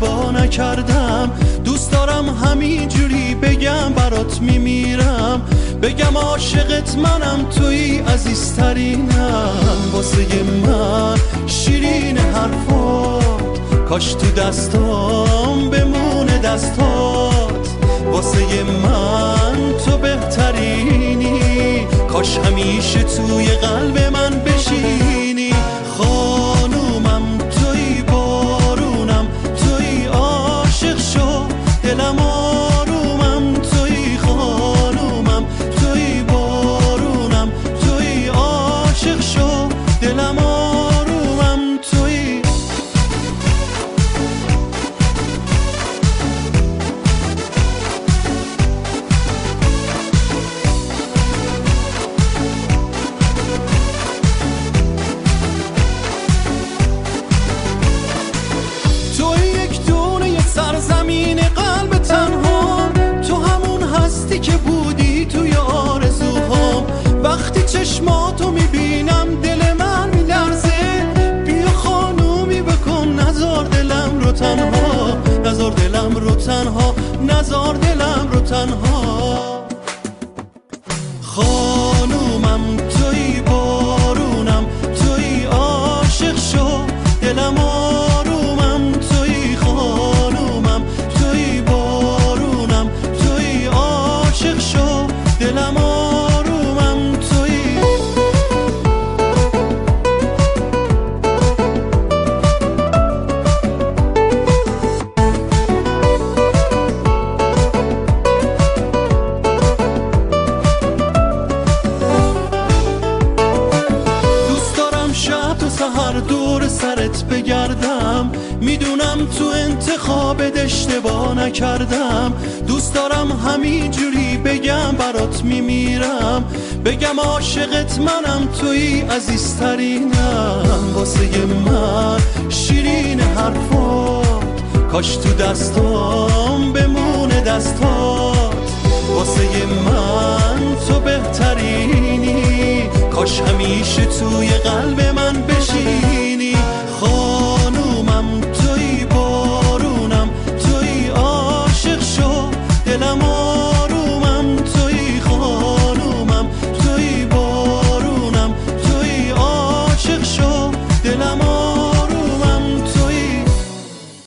اشتباه نکردم. دوست دارم همینجوری بگم برات میمیرم، بگم عاشقت منم، توی عزیزترینم. واسه من شیرین حرفات، کاش تو دستام بمونه دستات. واسه من تو بهترینی، کاش همیشه توی قلب من بشینی. خانومم توی، بارونم توی، عاشق شو دلم آرومم توی. خانومم توی، بارونم توی، عاشق شو دلم آرومم توی. سرزمین قلب تنها، تو همون هستی که بودی توی آرزوهام. وقتی چشماتو میبینم دل من میلرزه، بیا خانومی بکن نزار دلم رو تنها، نزار دلم رو تنها، نزار دلم رو تنها. خانومم توی، بارونم توی، عاشق شو دلم آرومم توی. خانومم توی، بارونم توی، عاشق شو دلم آرومم توی. سحر دور سرت بگردم، میدونم تو انتخابت اشتباه نکردم. دوست دارم همینجوری بگم برات میمیرم، بگم عاشقت منم، توی عزیزترینم. واسه من شیرین حرفات، کاش تو دستام بمونه دستات. واسه من تو بهترینی، کاش همیشه توی قلب من